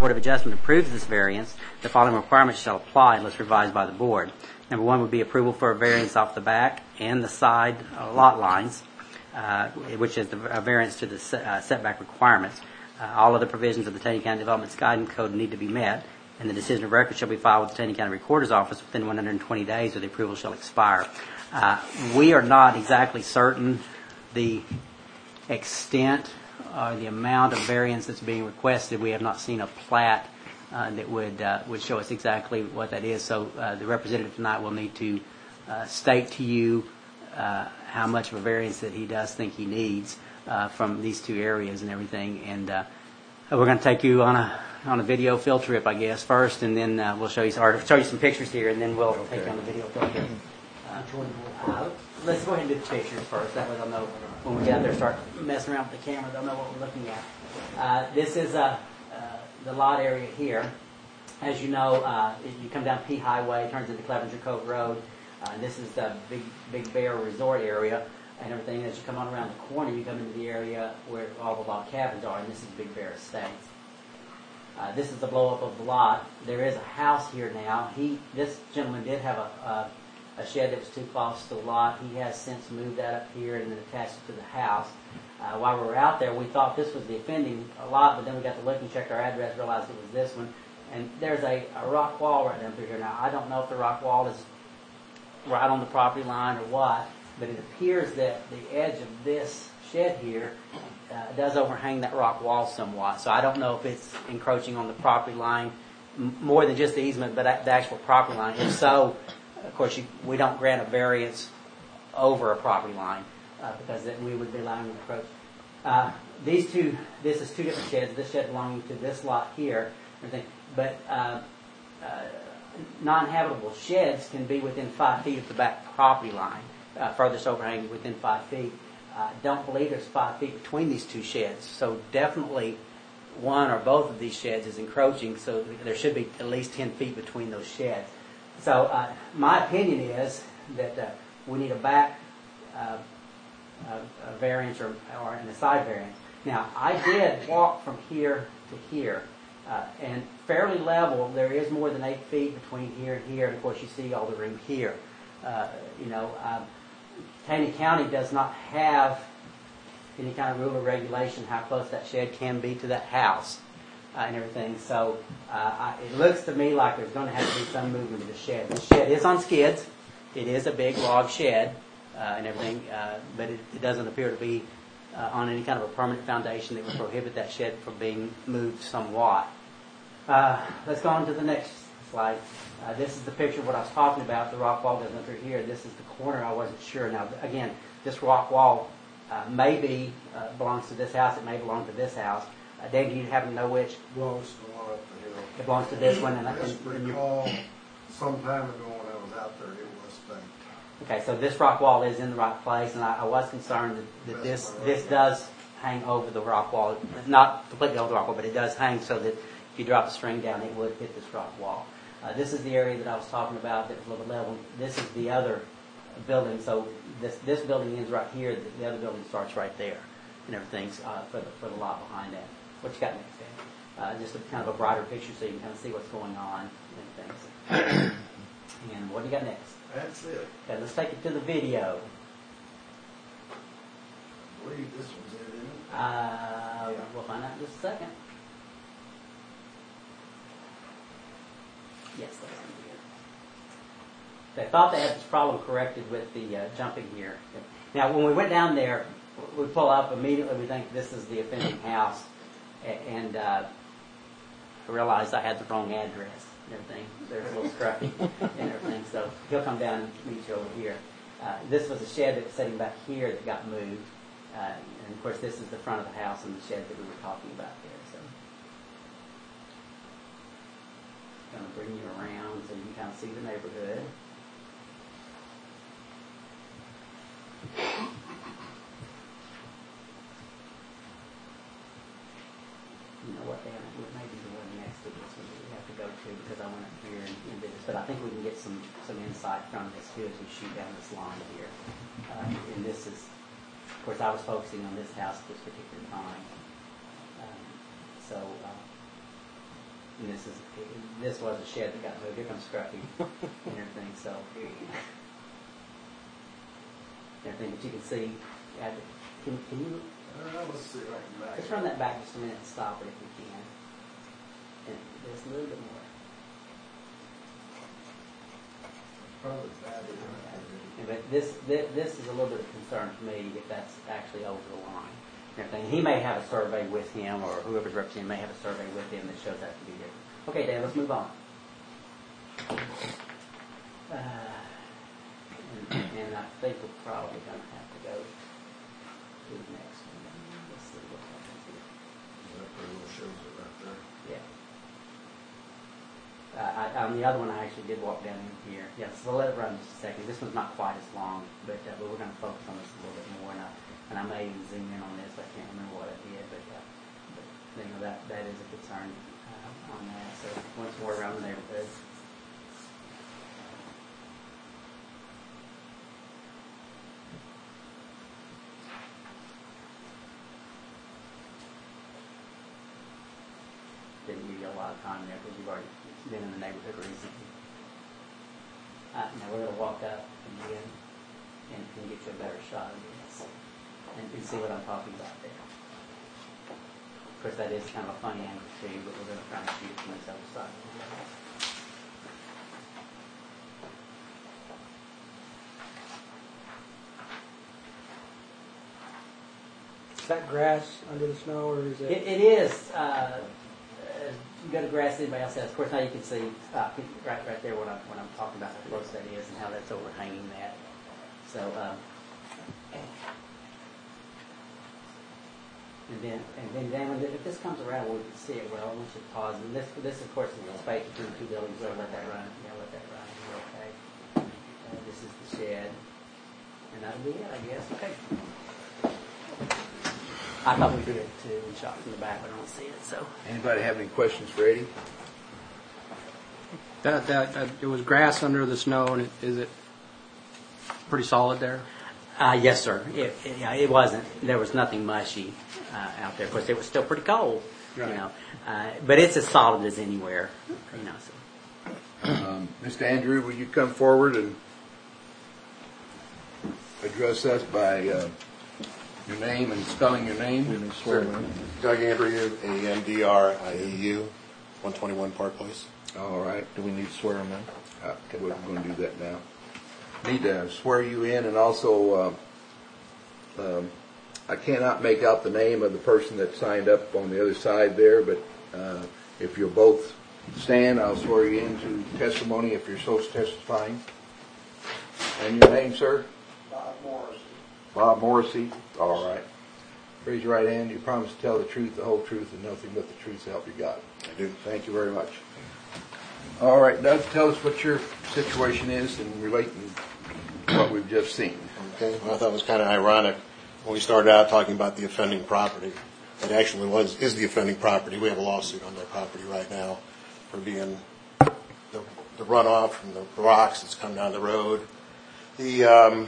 Board of Adjustment approves this variance, the following requirements shall apply unless revised by the board. Number one would be approval for a variance off the back and the side lot lines, which is the variance to the setback requirements. All other provisions of the Taney County Development Guidance Code need to be met, and the decision of record shall be filed with the Taney County Recorder's Office within 120 days, or the approval shall expire. We are not exactly certain the extent or the amount of variance that's being requested. We have not seen a plat that would show us exactly what that is. So the representative tonight will need to state to you how much of a variance that he does think he needs from these two areas and everything. And we're going to take you on a video field trip, I guess, first, and then we'll show you some pictures here, and then we'll take you on the video field trip. Let's go ahead and do the pictures first. That way they'll know when we get out there and start messing around with the camera, they'll know what we're looking at. This is the lot area here. As you know, you come down P Highway, turns into Clevenger Cove Road. This is the Big Bear Resort area and everything. As you come on around the corner, you come into the area where all the log cabins are, and this is Big Bear Estates. This is the blow-up of the lot. There is a house here now. This gentleman did have a shed that was too close to the lot. He has since moved that up here and then attached it to the house. While we were out there, we thought this was the offending lot, but then we got to look and checked our address, realized it was this one. And there's a rock wall right down through here. Now, I don't know if the rock wall is right on the property line or what, but it appears that the edge of this shed here does overhang that rock wall somewhat. So I don't know if it's encroaching on the property line more than just the easement, but the actual property line. If so, of course, we don't grant a variance over a property line because then we would be allowing an approach. This is two different sheds. This shed belonging to this lot here, but non-habitable sheds can be within 5 feet of the back property line, furthest overhang within 5 feet. Don't believe there's 5 feet between these two sheds, so definitely one or both of these sheds is encroaching, so there should be at least 10 feet between those sheds. So my opinion is that we need a back variance or a side variance. Now, I did walk from here to here, and fairly level. There is more than 8 feet between here and here, and of course you see all the room here. Taney County does not have any kind of rule or regulation how close that shed can be to that house and everything. So it looks to me like there's going to have to be some movement of the shed. The shed is on skids. It is a big log shed and everything, but it doesn't appear to be on any kind of a permanent foundation that would prohibit that shed from being moved somewhat. Let's go on to the next slide. This is the picture of what I was talking about. The rock wall goes under here. This is the corner. I wasn't sure. Now, again, this rock wall maybe belongs to this house. It may belong to this house. Dave, do you happen to know which? Belongs to the one up the hill. It belongs to this one. I just recall some time ago when I was out there, it was staked. Okay, so this rock wall is in the right place, and I was concerned that this does hang over the rock wall. Not completely over the rock wall, but it does hang so that if you drop the string down, it would hit this rock wall. This is the area that I was talking about that was a little bit level. This is the other building. So this building ends right here. The other building starts right there, and everything's for the lot behind that. What you got next, Dan? Just a kind of a brighter picture so you can kind of see what's going on and things. And what do you got next? That's it. Okay, let's take it to the video. I believe this was it, isn't it? We'll find out in just a second. Yes, that's going to be it. They thought they had this problem corrected with the jumping here. Now, when we went down there, we pull up immediately. We think this is the offending house, and I realized I had the wrong address and everything. There's a little scruffy and everything. So he'll come down and meet you over here. This was a shed that was sitting back here that got moved, and of course this is the front of the house and the shed that we were talking about there. So. Going to bring you around so you can kind of see the neighborhood. You know what, Dan? Maybe the one next to this one that we have to go to because I went up here and did this. But I think we can get some insight from this too as we shoot down this line here. And this is, of course, I was focusing on this house at this particular time. And this was a shed that got moved. Here comes Scruffy and everything. So everything, but you can see. Can you? Let's see if I can back. Let's run that back just a minute and stop it if we can. And just a little bit more. Probably bad. But this is a little bit of concern to me if that's actually over the line. And everything. He may have a survey with him, or whoever's representing may have a survey with him that shows that to be different. Okay, Dan, let's move on. And I think we're probably going to have to go to the next one. Let's see what happens here. That pretty well shows it right there. Yeah. On the other one, I actually did walk down in here. Yeah, so let it run just a second. This one's not quite as long, but we're going to focus on this a little bit more. And I may even zoom in on this. I can't remember what I did, but you know, that is a concern on that. So once more around the neighborhood. Didn't give you a lot of time there because you've already been in the neighborhood recently. Now we're going to walk up again and get you a better shot of this and see what I'm talking about there. Of course, that is kind of a funny angle too, but we're going to try and shoot it from this other side. Is that grass under the snow, or is it? It is. You go to grass. Anybody else has? Of course, now you can see right there what I'm talking about, how close that is, and how that's overhanging that. So, and then if this comes around, we can see it well. We should pause. And this of course is the space between the two buildings. We'll let that run. Yeah, let that run. Okay. This is the shed, and that'll be it, I guess. Okay. I thought we did it too, and shot from the back, but I don't see it. So. Anybody have any questions for Eddie? That it was grass under the snow, and is it pretty solid there? Yes, sir. It wasn't. There was nothing mushy out there. Of course, it was still pretty cold, right. You know. But it's as solid as anywhere, you know. So. Mr. Andrew, will you come forward and address us by your name and spelling your name? Sure. Doug Andrew, Andrieu, 121 Park Place. All right. Do we need to swear him in? Okay, we're going to do that now. Need to swear you in, and also I cannot make out the name of the person that signed up on the other side there, but if you'll both stand, I'll swear you into testimony if you're so testifying. And your name, sir? Bob Morris. Bob Morrissey. All right. Raise your right hand. You promise to tell the truth, the whole truth, and nothing but the truth, so help you God. I do. Thank you very much. All right, Doug, tell us what your situation is and relating to what we've just seen. Okay. Well, I thought it was kind of ironic when we started out talking about the offending property. It actually is the offending property. We have a lawsuit on that property right now for being the runoff from the rocks that's come down the road. The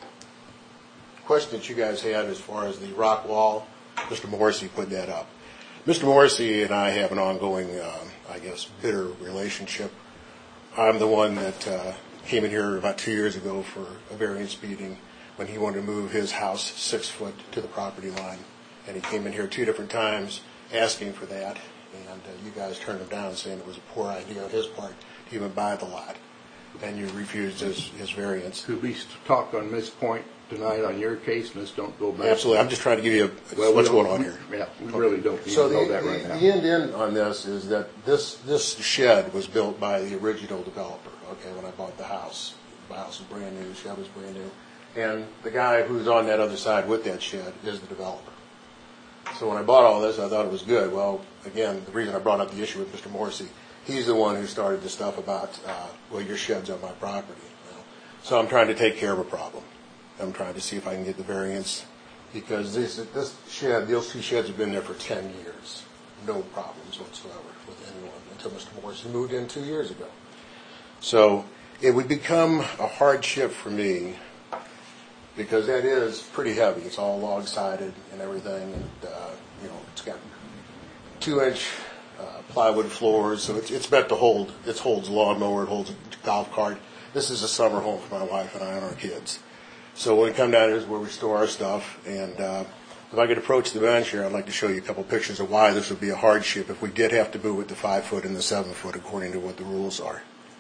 question that you guys had as far as the rock wall, Mr. Morrissey put that up. Mr. Morrissey and I have an ongoing, bitter relationship. I'm the one that came in here about 2 years ago for a variance meeting when he wanted to move his house 6 foot to the property line. And he came in here 2 different times asking for that. And you guys turned him down saying it was a poor idea on his part to even buy the lot. And you refused his variance. Could we talk on this point tonight on your case, and let's don't go back? Absolutely. I'm just trying to give you what's going on here. Yeah, we really don't need So to know that right now. the end on this is that this shed was built by the original developer, okay, when I bought the house. The house was brand new, the shed was brand new. And the guy who's on that other side with that shed is the developer. So when I bought all this, I thought it was good. Well, again, the reason I brought up the issue with Mr. Morrissey, he's the one who started the stuff about, your shed's on my property. So I'm trying to take care of a problem. I'm trying to see if I can get the variance because this shed, those 2 sheds have been there for 10 years. No problems whatsoever with anyone until Mr. Morrissey moved in 2 years ago. So it would become a hardship for me because that is pretty heavy. It's all log-sided and everything. And, it's got 2-inch plywood floors, so it's meant to hold. It holds a lawnmower, it holds a golf cart. This is a summer home for my wife and I and our kids. So when we come down here is where we store our stuff. And if I could approach the bench here, I'd like to show you a couple pictures of why this would be a hardship if we did have to move it to 5 foot and the 7 foot according to what the rules are.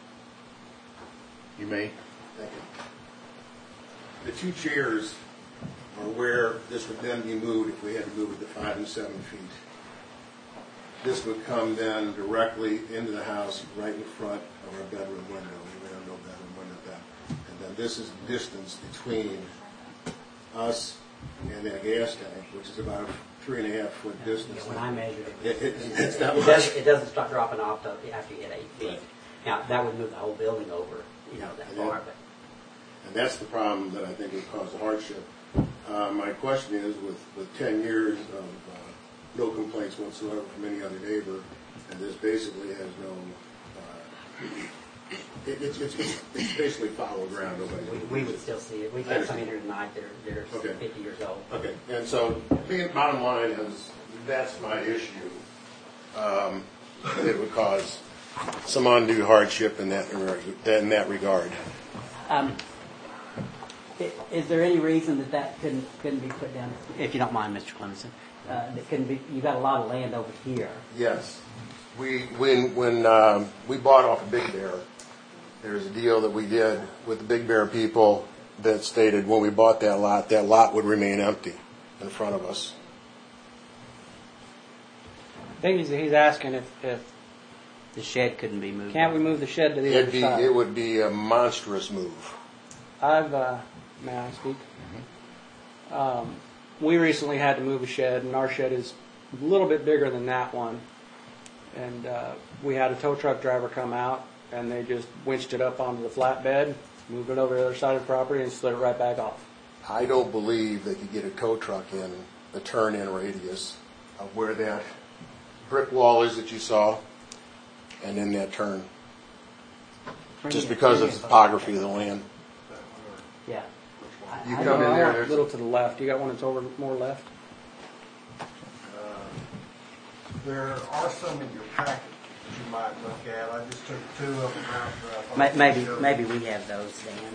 You may. Thank you. The two chairs are where this would then be moved if we had to move it to 5 and 7 feet. This would come then directly into the house right in front of our bedroom window. We have no bedroom window at that. And then this is the distance between us and that gas tank, which is about a 3.5 foot distance. When I measured It's not much. it doesn't start dropping off after you hit 8 feet. Right. Now, that would move the whole building over, that far, but And that's the problem that I think would cause the hardship. My question is, with 10 years of no complaints whatsoever from any other neighbor, and this basically has no, it's basically fallow ground. we would still see it. We've got some in here tonight that are Okay. 50 years old. Okay, and so the bottom line is, that's my issue. It would cause some undue hardship in that regard. Is there any reason that couldn't be put down? If you don't mind, Mr. Clemenson, that couldn't be. You've got a lot of land over here. Yes. When we bought off of Big Bear, there's a deal that we did with the Big Bear people that stated when we bought that lot would remain empty in front of us. I think he's asking if The shed couldn't be moved. can't we move the shed to the other side? It would be a monstrous move. May I speak? We recently had to move a shed, and our shed is a little bit bigger than that one. And we had a tow truck driver come out, and they just winched it up onto the flatbed, moved it over to the other side of the property, and slid it right back off. I don't believe they could get a tow truck in the turn-in radius of where that brick wall is that you saw, and in that turn, just because of the topography of the land. Yeah. You come in there, A there's little to the left. You got one that's over more left? There are some in your packet that you might look at. I just took 2 of them out. That I thought Maybe we have those,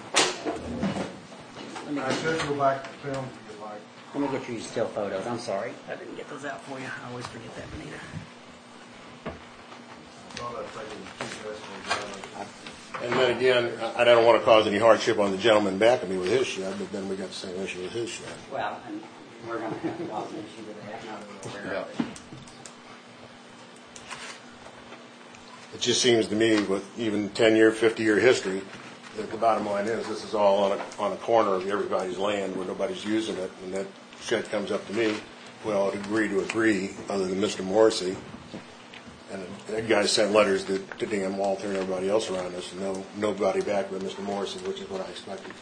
Dan. I should go back to film if you like. Let me get you still photos. I'm sorry. I didn't get those out for you. I always forget that, Benita. I thought I'd take 2 decimals. And then again, I don't want to cause any hardship on the gentleman back of me with his shed, but then we got the same issue with his shed. Well, and we're going to have to cause an issue with that. Now that we're aware of it. It just seems to me, with even 10-year, 50-year history, that the bottom line is this is all on a corner of everybody's land where nobody's using it, and that shed comes up to me. Well, I'd agree to agree, other than Mr. Morrissey. And that guy sent letters to Dan Walter and everybody else around us, and nobody back but Mr. Morrissey, which is what I expected.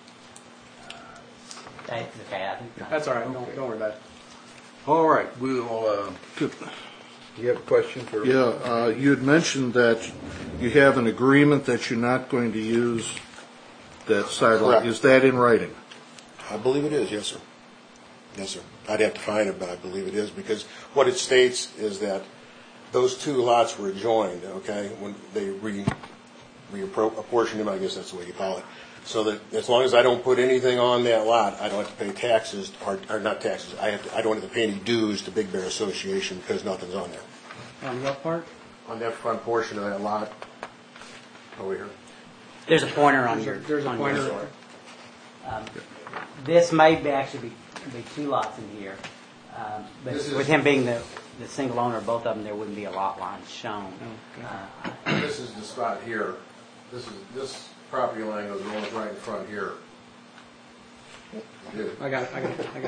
Okay, I think That's all right. Don't worry about it. all right. We'll. You have a question for? Yeah, you had mentioned that you have an agreement that you're not going to use that sidewalk. Correct. Is that in writing? I believe it is, yes, sir. Yes, sir. I'd have to find it, but I believe it is, because what it states is that those 2 lots were joined, okay, when they reapportioned them, I guess that's the way you call it. So that as long as I don't put anything on that lot, I don't have to pay taxes, or not taxes, I don't have to pay any dues to Big Bear Association because nothing's on there. On what part? On that front portion of that lot, over here. there's a pointer on your. There's a on pointer your- there. This may actually be 2 lots in here, but This is- with him being the single owner of both of them, there wouldn't be a lot line shown. This is the spot here. This property line goes almost right in front here. I got it.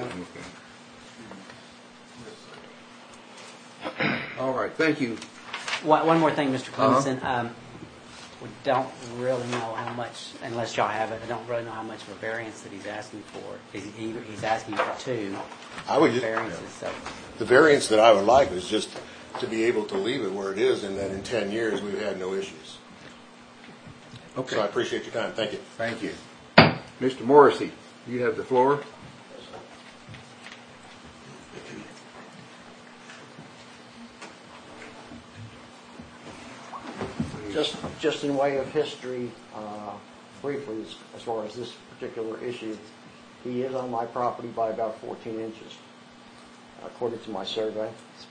All right. Thank you. One more thing, Mr. Clemenson. We don't really know how much, unless y'all have it, I don't really know how much of a variance that he's asking for. He's asking for 2 I would just, variances, so. the variance that I would like is just to be able to leave it where it is, and that in 10 years we've had no issues. Okay. So I appreciate your time. Thank you. Thank you. Mr. Morrissey, you have the floor. Just in way of history, briefly, as far as this particular issue, he is on my property by about 14 inches, according to my survey.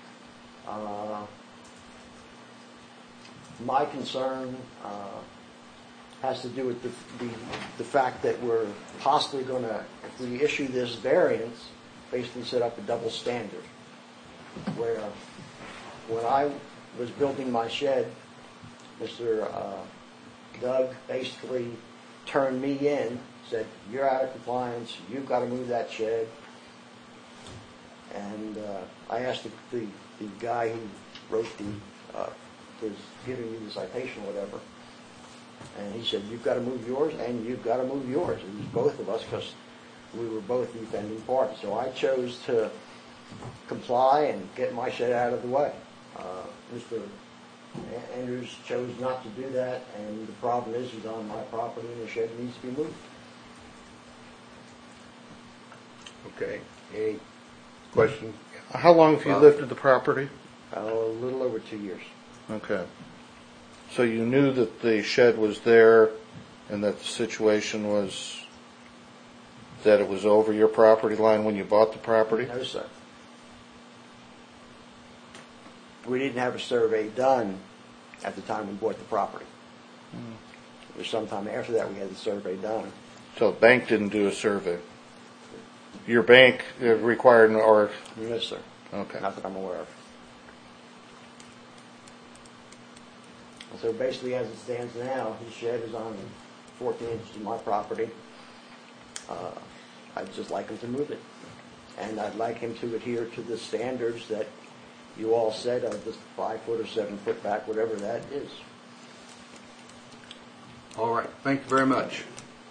My concern has to do with the fact that we're possibly going to, if we issue this variance, basically set up a double standard, where when I was building my shed, Mr. Doug basically turned me in, said, "You're out of compliance, you've got to move that shed." And I asked the guy who wrote was giving me the citation or whatever, and he said, "You've got to move yours and you've got to move yours." It was both of us because we were both the offending parties. So I chose to comply and get my shed out of the way. Mr. Andrews chose not to do that, and the problem is he's on my property and the shed needs to be moved. Okay, any questions? How long have you lived at the property? A little over 2 years. Okay. So you knew that the shed was there and that the situation was that it was over your property line when you bought the property? No, sir. We didn't have a survey done at the time we bought the property. It was sometime after that we had the survey done. So the bank didn't do a survey? Your bank required or? No, sir. Okay. Not that I'm aware of. So basically, as it stands now, his shed is on 14 inches of my property. I'd just like him to move it. And I'd like him to adhere to the standards that you all said of the 5 foot or 7 foot back, whatever that is. All right, thank you very much.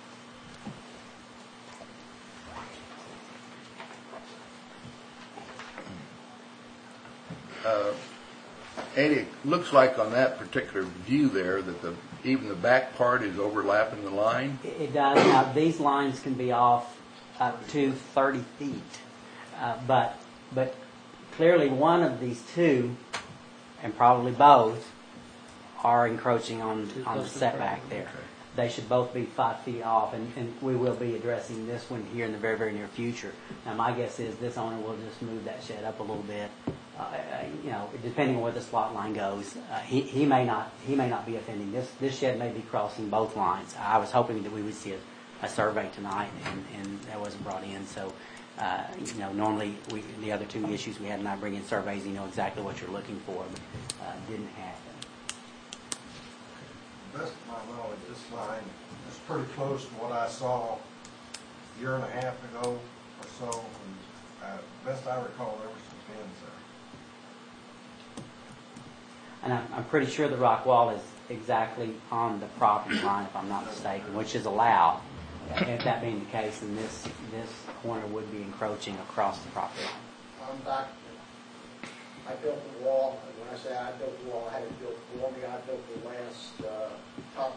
Eddie, it looks like on that particular view there that even the back part is overlapping the line. It does. Now, these lines can be off up to 30 feet. But clearly one of these two, and probably both, are encroaching on the setback there. They should both be 5 feet off, and we will be addressing this one here in the very, very near future. Now, my guess is this owner will just move that shed up a little bit. Depending on where the slot line goes, he may not be offending. This shed may be crossing both lines. I was hoping that we would see a survey tonight, and that wasn't brought in. So, normally the other two issues we had, and I bring in surveys, you know exactly what you're looking for, but didn't happen. Best of my knowledge, this line is pretty close to what I saw a year and a half ago or so. And, best I recall, there were some pins there. And I'm pretty sure the rock wall is exactly on the property line, if I'm not mistaken, which is allowed. If that being the case, then this corner would be encroaching across the property line. I'm back. I built the wall, and when I say I built the wall, I had it built for me. I built the last top,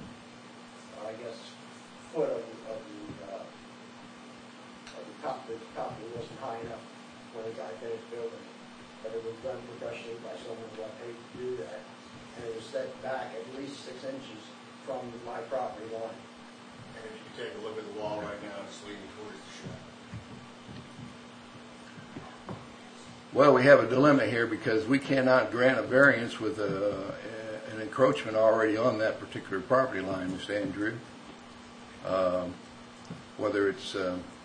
foot of the top. The top wasn't high enough when the guy finished building it. But it was done professionally by someone who got paid to do that. And it was set back at least 6 inches from my property line. And if you take a look at the wall right now, it's leaning towards the shed. Well, we have a dilemma here because we cannot grant a variance with an encroachment already on that particular property line, Mr. Andrew. Whether it's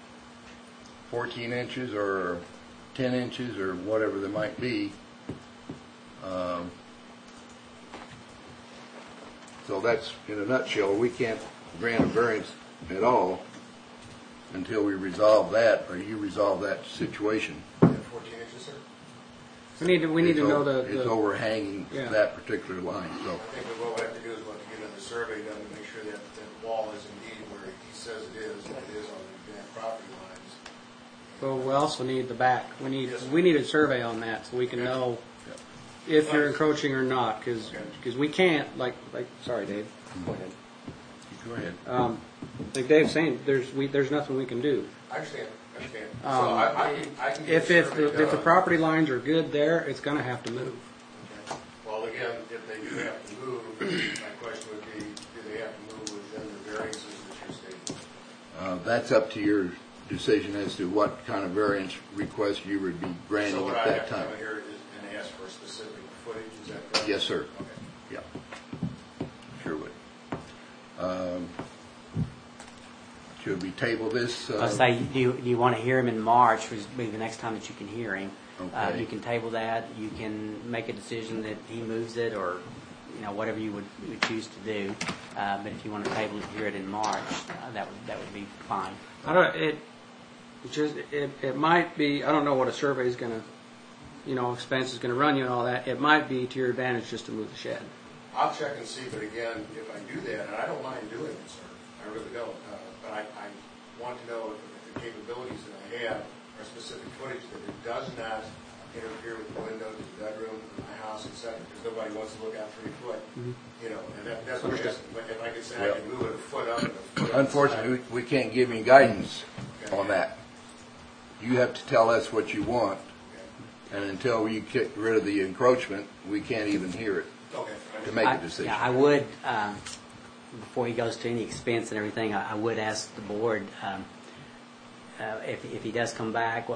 14 inches or 10 inches or whatever there might be. So that's, in a nutshell, we can't grant a variance at all until we resolve that, or you resolve that situation. 14 inches, sir? We need to know It's overhanging Yeah. that particular line, so. I think what we have to do is we'll have to get another survey done to make sure that that wall is indeed where he says it is, and it is on the exact property lines. Well, we also need the back. We need a survey on that so we can know if you're encroaching or not, because we can't, sorry, Dave. Go ahead. Go ahead. Like Dave's saying, there's nothing we can do. I understand. So I can get If a survey the done. property lines are good there, it's going to have to move. Okay. Well, again, if they do have to move, That's up to your decision as to what kind of variance request you would be granting So what at I that have to time. come here is and ask for specific footage, is that correct? Yes, sir. Okay. Yeah. Sure would. Should we table this? I say, do you want to hear him in March, which will be the next time that you can hear him? Okay. You can table that. You can make a decision that he moves it, or whatever you would choose to do. But if you want to table it, hear it in March, that would be fine. I don't. It might be. I don't know what a survey is going to, expense is going to run you and all that. It might be to your advantage just to move the shed. I'll check and see, but again, if I do that, and I don't mind doing it, sir, I really don't, but I want to know if the capabilities that I have are specific footage that it does not interfere with the windows, the bedroom, my house, etc. Because nobody wants to look out 3 foot, and that's what I'm asking. But if I could say I can move it a foot up and a foot up. Unfortunately, we can't give you guidance on that. You have to tell us what you want, and until we get rid of the encroachment, we can't even hear it Okay. to make a decision. Yeah, I would, before he goes to any expense and everything, I would ask the board, if he does come back,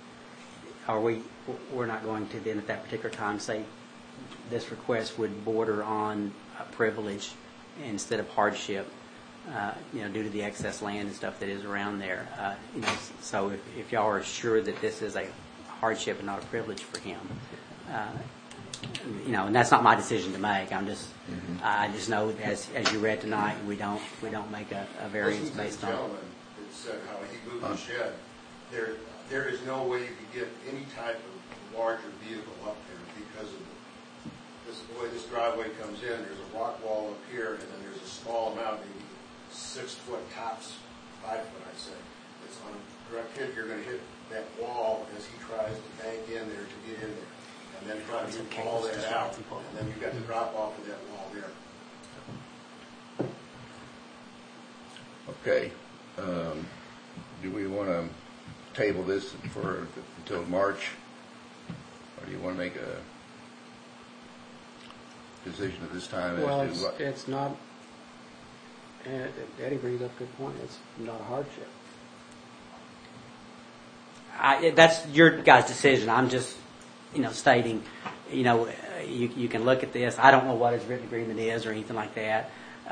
we're not going to then at that particular time say this request would border on a privilege instead of hardship, due to the excess land and stuff that is around there. So if y'all are sure that this is a hardship and not a privilege for him, and that's not my decision to make. I just know as you read tonight, we don't make a variance based on. The gentleman that said how he moved the shed. There is no way you could get any type of larger vehicle up there because of the way this driveway comes in. There's a rock wall up here, and then there's a small amount, maybe 6 foot tops, 5 foot, I'd say. It's on a direct hit. You're going to hit that wall as he tries to bank in there to get in there. And then try to get all that out, and then you've got the drop off of that wall there. Okay. Do we want to table this until March, or do you want to make a decision at this time Well, as to what? it's not. Eddie brings up a good point. It's not a hardship. That's your guys' decision. I'm just, stating, you can look at this. I don't know what his written agreement is or anything like that.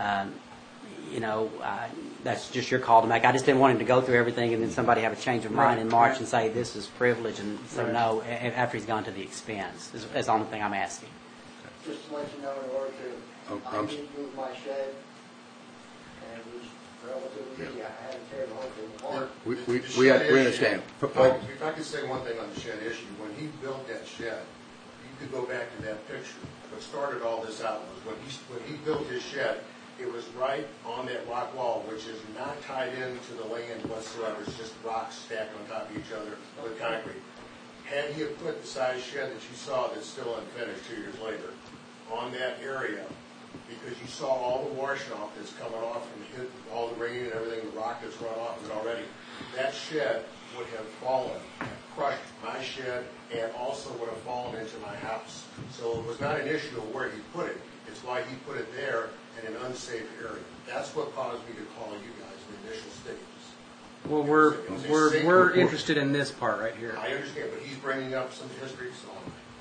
That's just your call to make. I just didn't want him to go through everything and then somebody have a change of mind in March and say this is privilege, and so no, after he's gone to the expense. That's the only thing I'm asking. Just to let you know, in order to, I did move my shed, and it was relatively easy. I had to tear the whole thing apart. We understand. If I could say one thing on the shed issue, when he built that shed, you could go back to that picture. What started all this out was when he built his shed, it was right on that rock wall, which is not tied into the land whatsoever. It's just rocks stacked on top of each other with concrete. Had he have put the size shed that you saw that's still unfinished 2 years later on that area, because you saw all the wash off that's coming off from all the rain and everything, the rock that's run off of it already, that shed would have fallen, crushed my shed, and also would have fallen into my house. So it was not an issue of where he put it. It's why he put it there in an unsafe area. That's what caused me to call you guys in the initial stages. Well, we're interested in this part right here. I understand, but he's bringing up some history, so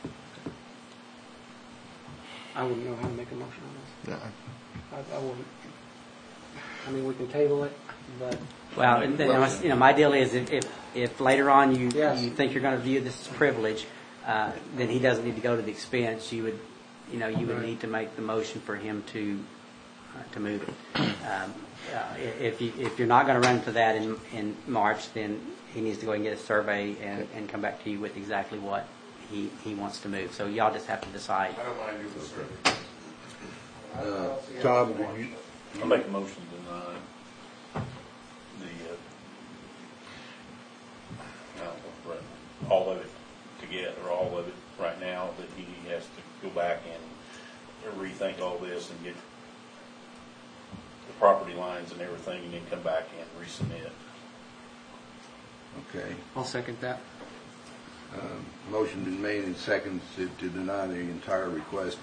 I wouldn't know how to make a motion on this. Yeah. I wouldn't. I mean, we can table it, but Well, and then, my deal is if later on you Yes. you think you're going to view this as privilege, then he doesn't need to go to the expense. You would Right. need to make the motion for him to move it. If you're not going to run for that in March, then he needs to go and get a survey and come back to you with exactly what he wants to move. So y'all just have to decide. I don't mind doing the survey. Tom, did you? I'll make a motion to deny all of it together, all of it right now, that he has to go back and rethink all this and get the property lines and everything, and then come back and resubmit. Okay. I'll second that. Motion been made and seconded to deny the entire request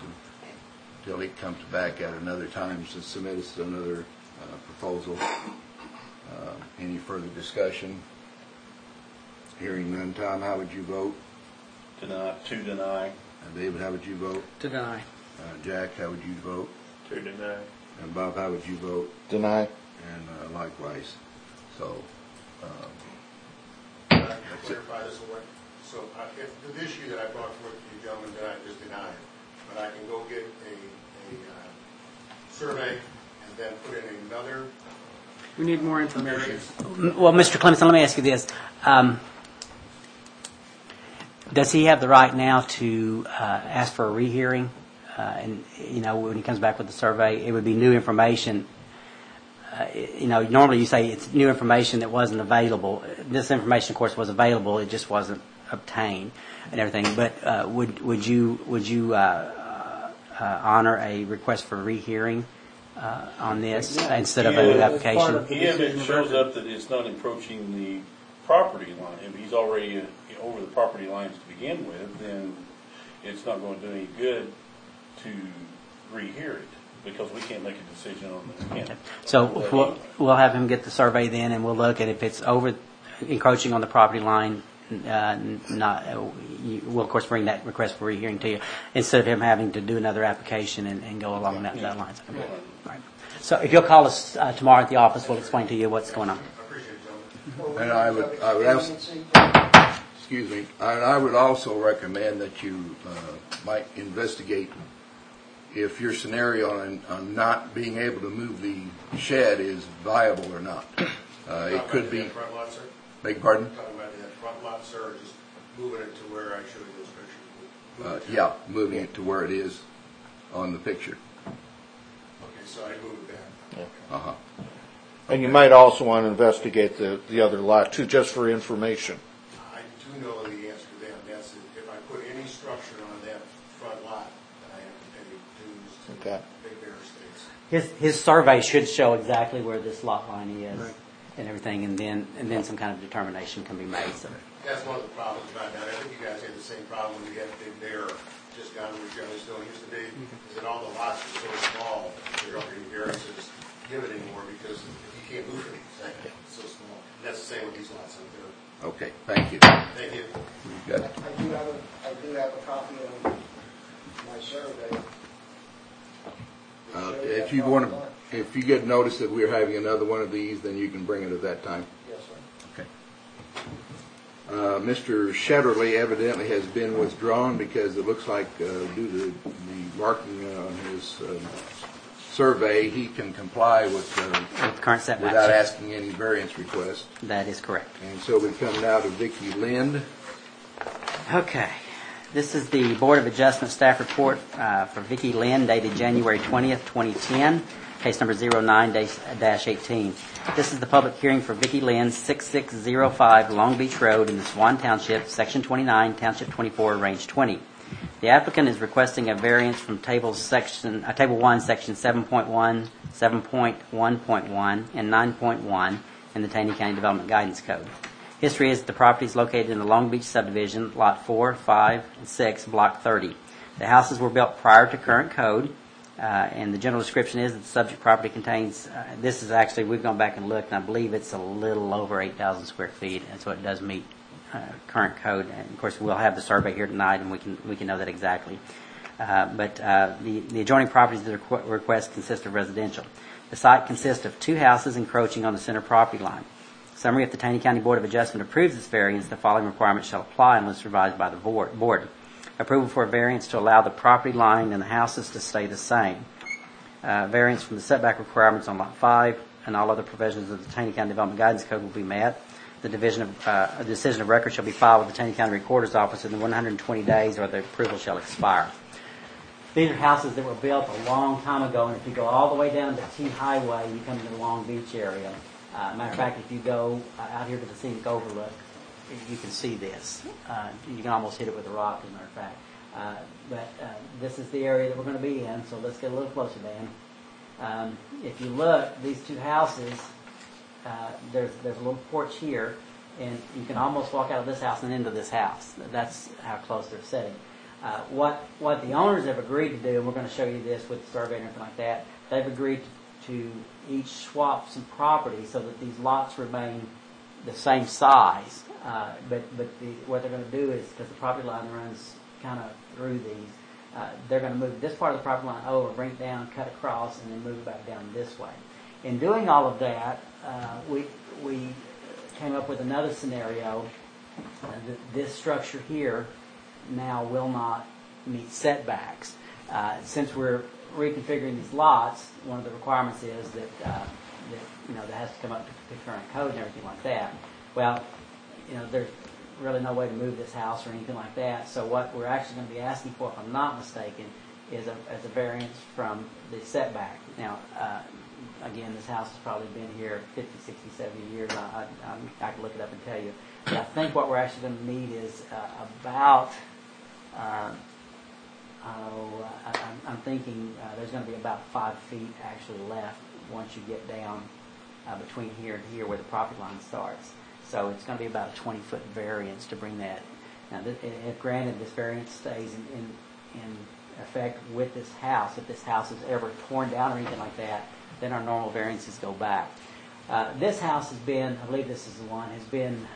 until he comes back at another time to submit us another proposal. Any further discussion? Hearing none. Tom, how would you vote? To deny. David, how would you vote? To deny. Jack, how would you vote? To deny. And Bob, how would you vote? Deny. And likewise. So, I can clarify this one. So if the issue that I brought forth to you gentlemen tonight is denied, but I can go get a survey and then put in another. We need more information. Well, Mr. Clemson, let me ask you this. Does he have the right now to ask for a rehearing? And, when he comes back with the survey, it would be new information. Normally you say it's new information that wasn't available. This information, of course, was available. It just wasn't obtained and everything. But would you honor a request for rehearing on this instead of an application? If it shows up that it's not encroaching the property line, if he's already over the property lines to begin with, then it's not going to do any good to rehear it, because we can't make a decision on the So we'll have him get the survey then, and we'll look at if it's over encroaching on the property line. We'll of course bring that request for rehearing to you instead of him having to do another application and go along that line. Okay. Right. So if you'll call us tomorrow at the office, we'll explain to you what's going on. I appreciate it, gentlemen. and I would ask, excuse me, and I would also recommend that you might investigate if your scenario on not being able to move the shed is viable or not. It could be. Front lot, sir? Beg pardon? Talking about that front lot, sir, or just moving it to where I showed you those pictures? Yeah, moving it to where it is on the picture. Okay, so I moved it back. Uh-huh. And you might also want to investigate the other lot too, just for information. I do know the answer to that. That's if I put any structure on that front lot, then I have to pay dues to Okay. Big Bear Estates. His survey should show exactly where this lot line is and everything, and then some kind of determination can be made. So. That's one of the problems right now. I think you guys had the same problem when you had Big Bear just down where Johnny Stone used to be, is that all the lots are so small, there aren't any variances given anymore because you can't move anything. It's so small. And that's the same with these lots up there. Okay, thank you. Thank you. You've got it. I do have a copy of my survey. If you get notice that we're having another one of these, then you can bring it at that time. Yes, sir. Okay. Mr. Shetterly evidently has been withdrawn because it looks like due to the marking on his survey, he can comply with Current setbacks. without asking any variance request. That is correct. And so we come now to Vicki Lind. Okay. This is the Board of Adjustment staff report for Vicki Lynn, dated January 20th, 2010, case number 09-18. This is the public hearing for Vicki Lynn, 6605 Long Beach Road in the Swan Township, Section 29, Township 24, Range 20. The applicant is requesting a variance from Table 1, Section 7.1, 7.1.1, and 9.1 in the Taney County Development Guidance Code. History is that the property is located in the Long Beach subdivision, Lot 4, 5, and 6, Block 30. The houses were built prior to current code, and the general description is that the subject property contains, this is actually, we've gone back and looked, and I believe it's a little over 8,000 square feet, and so it does meet current code. And of course, we'll have the survey here tonight, and we can know that exactly. But the adjoining properties that are request consist of residential. The site consists of two houses encroaching on the center property line. Summary: if the Taney County Board of Adjustment approves this variance, the following requirements shall apply unless revised by the board. Approval for a variance to allow the property line and the houses to stay the same. Variance from the setback requirements on Lot 5 and all other provisions of the Taney County Development Guidance Code will be met. The a decision of record shall be filed with the Taney County Recorder's Office within 120 days, or the approval shall expire. These are houses that were built a long time ago, and if you go all the way down to T Highway, you come to the Long Beach area. Matter of fact, if you go out here to the scenic overlook, you can see this. You can almost hit it with a rock, as a matter of fact. But this is the area that we're going to be in, so let's get a little closer, Dan. If you look, these two houses, there's a little porch here, and you can almost walk out of this house and into this house. That's how close they're sitting. What the owners have agreed to do, and we're going to show you this with the survey and everything like that, they've agreed to to each swap some property so that these lots remain the same size. What they're going to do is, because the property line runs kind of through these, they're going to move this part of the property line over, bring it down, cut across, and then move it back down this way. In doing all of that, we came up with another scenario. This structure here now will not meet setbacks. Since we're reconfiguring these lots, one of the requirements is that that has to come up to current code and everything like that. Well, there's really no way to move this house or anything like that. So what we're actually going to be asking for, if I'm not mistaken, is a variance from the setback. Now, again, this house has probably been here 50, 60, 70 years. I can look it up and tell you. But I think what we're actually going to need is about, I'm thinking there's going to be about 5 feet actually left once you get down between here and here where the property line starts. So it's going to be about a 20-foot variance to bring that. Now, if granted this variance stays in effect with this house, if this house is ever torn down or anything like that, then our normal variances go back. This house has been, I believe this is the one, has been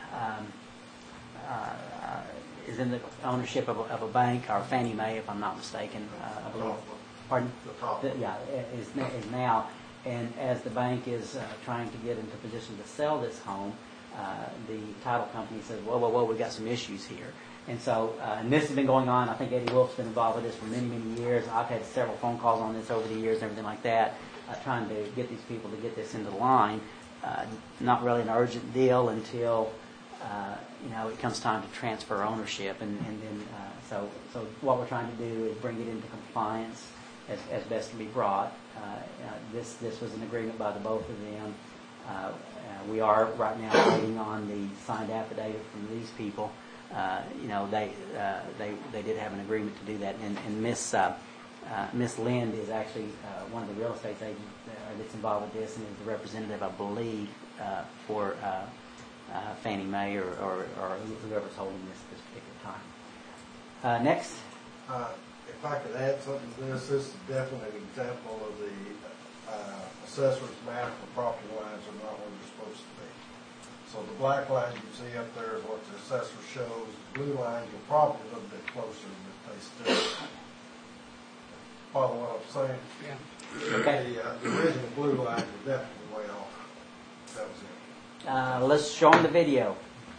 is in the ownership of a bank, or Fannie Mae, if I'm not mistaken. I believe. Pardon? Yeah, is now. And as the bank is trying to get into position to sell this home, the title company says, whoa, we've got some issues here. And so, and this has been going on. I think Eddie Wolf's been involved with this for many, many years. I've had several phone calls on this over the years and everything like that, trying to get these people to get this into line. Not really an urgent deal until, it comes time to transfer ownership. And then, so what we're trying to do is bring it into compliance as best can be brought. This was an agreement by the both of them. We are right now waiting on the signed affidavit from these people. They did have an agreement to do that, and Miss Lind is actually one of the real estate agents that's involved with this, and is the representative, I believe, for Fannie Mae or whoever's holding this particular time. Next. If I could add something to this is definitely an example of the assessor's map where property lines are not where they're supposed to be. So the black line you see up there is what the assessor shows. The blue lines are probably a little bit closer, but they still follow what I'm saying. Yeah. Okay. The original blue lines are definitely way off. That was it. Let's show them the video.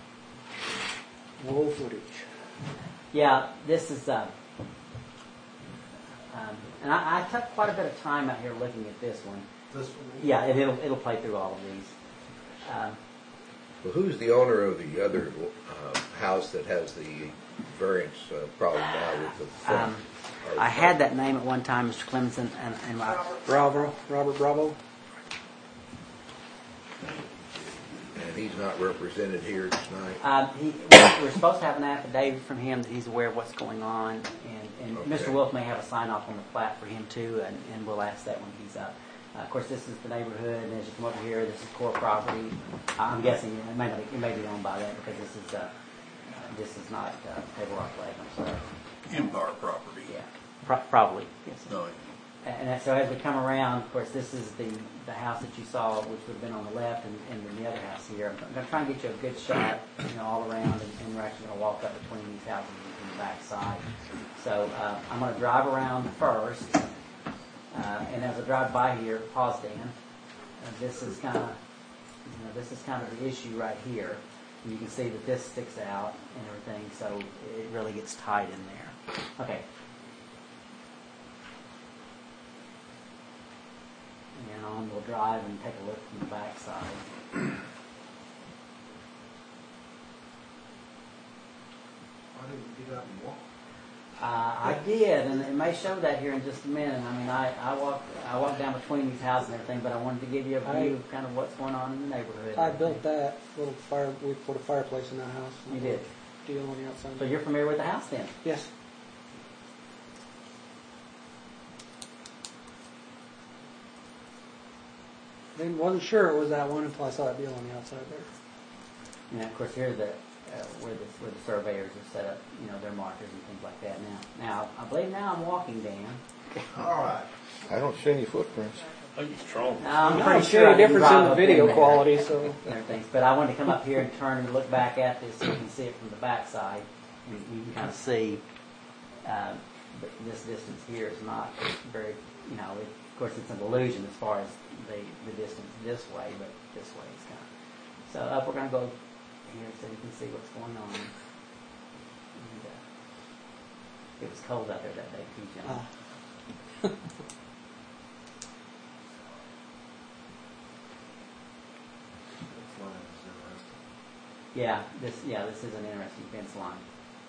No footage. Yeah, this is, and I took quite a bit of time out here looking at this one. This one? Yeah, it'll play through all of these. Well, who's the owner of the other house that has the variance problem now with the front? I had that name at one time, Mr. Clemenson, and Robert Bravo. And he's not represented here tonight. we're supposed to have an affidavit from him that he's aware of what's going on, and Okay. Mr. Wolf may have a sign-off on the plat for him too, and we'll ask that when he's up. Of course, this is the neighborhood, and as you come over here, this is core property. I'm guessing it may be owned by that because this is not Table Rock Lake. I'm sorry. Empire property. Yeah, probably. Yes. No, And so as we come around, of course, this is the house that you saw, which would have been on the left, and then the other house here. I'm going to try and get you a good shot, all around, and we're actually going to walk up between these houses and the back side. So I'm going to drive around first, and as I drive by here, pause, Dan. This is kind of, the issue right here. And you can see that this sticks out and everything, so it really gets tight in there. Okay. And we'll drive and take a look from the back side. Why didn't you get out and walk? I did, and it may show that here in just a minute. I mean, I walked down between these houses and everything, but I wanted to give you a view of kind of what's going on in the neighborhood. I built that little fire. We put a fireplace in that house. You did. Deal on the outside. So you're familiar with the house then? Yes. I wasn't sure it was that one until I saw that deal on the outside there. And of course, here's where the surveyors have set up, their markers and things like that. Now I believe now I'm walking, Dan. All right. I don't see any footprints. I use Trump. I'm No, pretty it's sure very I didn't difference in drive the up video there quality, so. and everything. But I wanted to come up here and turn and look back at this so you can see it from the backside. And you can kind of see but this distance here is not very, of course it's an illusion as far as the distance this way, but this way is kind of. So we're going to go here so you can see what's going on. And, it was cold out there that day too, John. This line is interesting. This is an interesting fence line.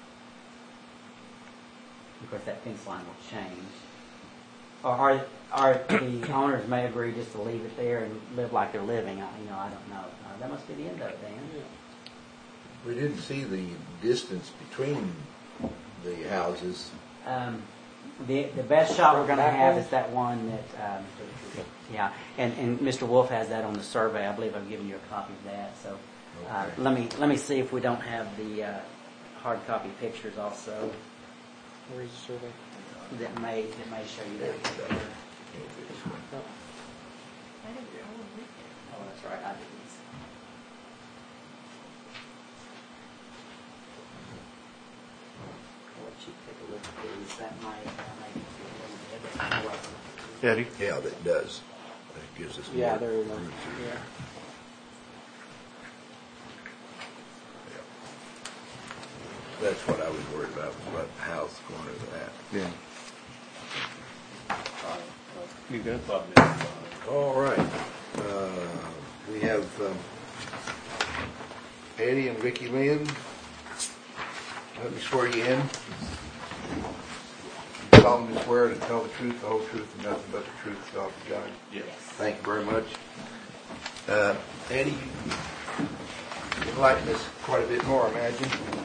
Of course, that fence line will change. Or the owners may agree just to leave it there and live like they're living. I don't know. That must be the end of it, Dan. We didn't see the distance between the houses. The best shot we're going to have is that one that, and Mr. Wolf has that on the survey. I believe I've given you a copy of that. So let me see if we don't have the hard copy pictures also. Where's the survey? That may show you that. Oh, that's right. I didn't. I'll let you take a look at these. That might be a little bit. Eddie? Yeah, that does. That gives us Yeah, more there you go. room to- Yeah. That's what I was worried about, was about the house corner of that. Yeah. You good? All right. We have Eddie and Vicki Lynn. Let me swear you in. You solemnly swear to tell the truth, the whole truth, and nothing but the truth, so help you God. Yes. Thank you very much. Eddie, you enlightened us quite a bit more, I imagine.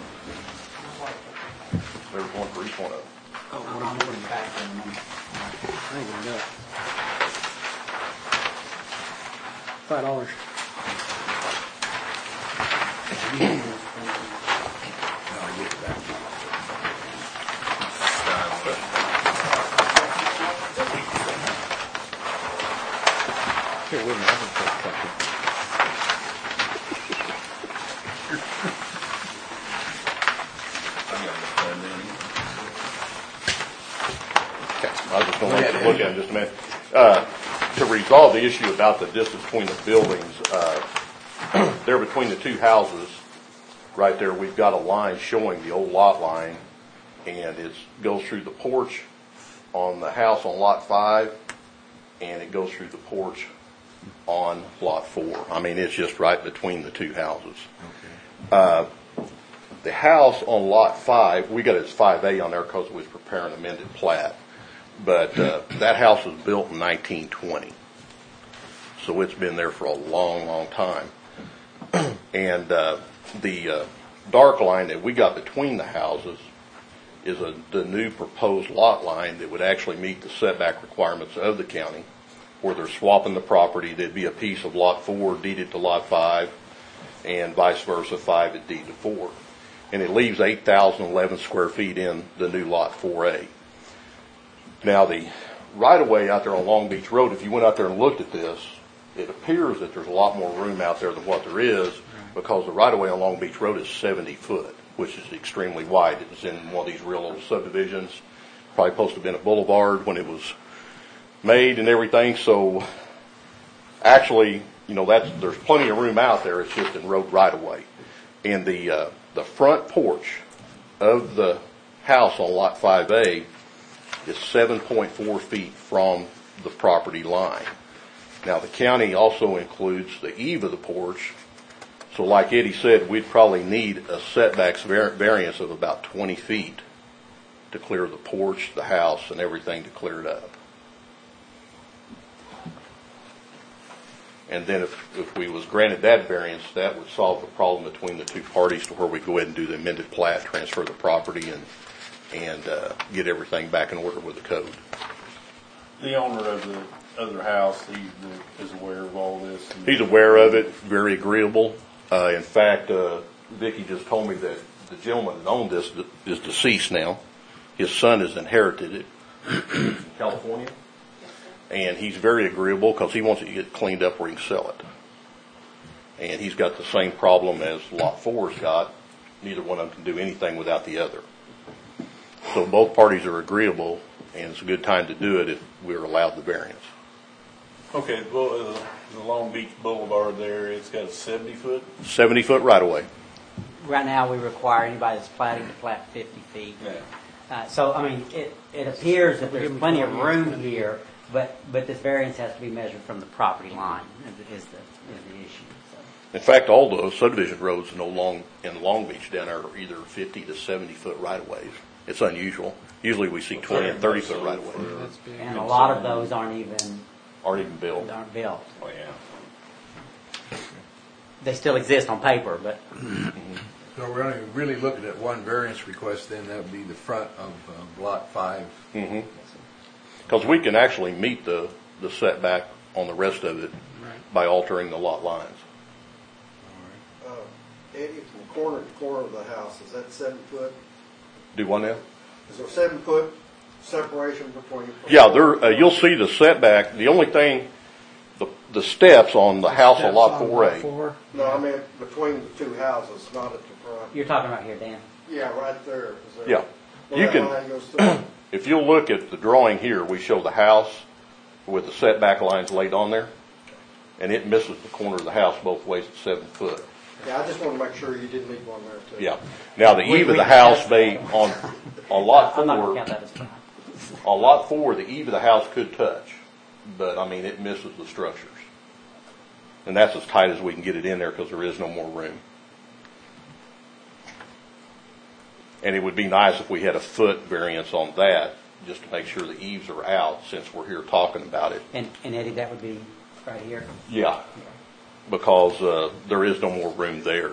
There's one for each one of them. Oh, I'm putting it back in. I ain't gonna do it. $5. I'll get it back. Here, wait a minute. I'm gonna take a copy. I was just going to let you look at it in just a minute. To resolve the issue about the distance between the buildings, there between the two houses, right there, we've got a line showing the old lot line, and it goes through the porch on the house on lot 5, and it goes through the porch on lot 4. I mean, it's just right between the two houses. The house on lot 5, we got it as 5A on there because we was preparing an amended plat. But that house was built in 1920. So it's been there for a long, long time. And the dark line that we got between the houses is the new proposed lot line that would actually meet the setback requirements of the county, where they're swapping the property. There'd be a piece of lot 4 deeded to lot 5, and vice versa, 5 is deeded to 4. And it leaves 8,011 square feet in the new lot 4A. Now, the right-of-way out there on Long Beach Road, if you went out there and looked at this, it appears that there's a lot more room out there than what there is, because the right-of-way on Long Beach Road is 70 foot, which is extremely wide. It was in one of these real old subdivisions, probably supposed to have been a boulevard when it was made and everything. So, actually, there's plenty of room out there. It's just in road right-of-way. And the front porch of the house on lot 5A is 7.4 feet from the property line. Now, the county also includes the eave of the porch. So like Eddie said, we'd probably need a setbacks variance of about 20 feet to clear the porch, the house, and everything to clear it up. And then if we was granted that variance, that would solve the problem between the two parties to where we go ahead and do the amended plat, transfer the property, and get everything back in order with the code. The owner of the other house, he is aware of all this. He's aware of it, very agreeable. In fact, Vicki just told me that the gentleman that owned this is deceased now. His son has inherited it. California. And he's very agreeable because he wants it to get cleaned up where he can sell it. And he's got the same problem as Lot 4's got. Neither one of them can do anything without the other. So both parties are agreeable, and it's a good time to do it if we're allowed the variance. Okay, well, the Long Beach Boulevard there, it's got a 70-foot. 70-foot right-of-way. Right now, we require anybody that's platting to plat 50 feet. Yeah. So, I mean, it appears that there's plenty of room here, but this variance has to be measured from the property line is the issue. So. In fact, all the subdivision roads in Long Beach down there are either 50 to 70-foot right-of-ways. It's unusual. Usually we see 20 and 30-foot right-of-ways. And a lot of those aren't even built. Aren't built. Oh, yeah. They still exist on paper, but So we're only really looking at one variance request, then that would be the front of Lot 5. Because we can actually meet the setback on the rest of it by altering the lot lines. Eddie, from corner to corner of the house, is that 7 foot? Do one now? Is there 7 foot separation between? Yeah, you'll see the setback. The only thing, the steps on the house on Lot 4A. No, I mean between the two houses, not at the front. you're talking about here, Dan. Yeah, right there. Is there Yeah. where You that can- line goes through? If you'll look at the drawing here, we show the house with the setback lines laid on there, and it misses the corner of the house both ways at 7 foot. Yeah, I just want to make sure you didn't need one there too. Yeah. Now, the eve of the house may, on Lot I'm not 4, going to count that as front. on Lot 4, the eve of the house could touch, but, I mean, it misses the structures. And that's as tight as we can get it in there because there is no more room. And it would be nice if we had a foot variance on that, just to make sure the eaves are out since we're here talking about it. And Eddie, that would be right here. Yeah, because there is no more room there.